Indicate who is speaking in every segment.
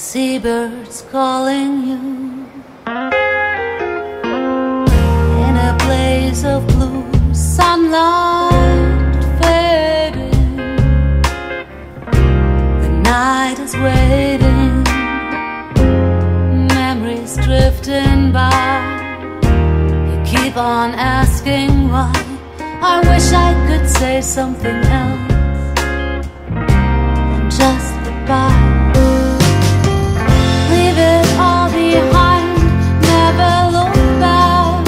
Speaker 1: Seabirds calling you in a blaze of blue sunlight fading. The night is waiting, memories drifting by. You keep on asking why. I wish I could say something else and just goodbye. Leave it all behind, never look back.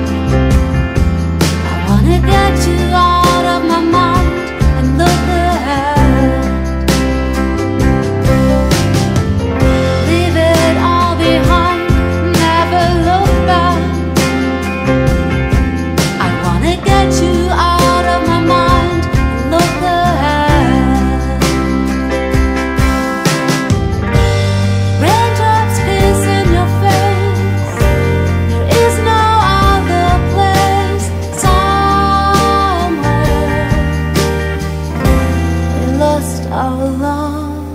Speaker 1: I wanna get you out of my mind and look ahead. Leave it all behind, never look back. I wanna get you out of my mind and look ahead. Raindrops kiss in your face, there is no other place. Somewhere we lost our love.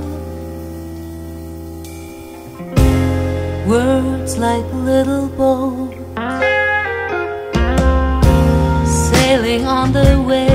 Speaker 1: Words like little boats sailing on the waves.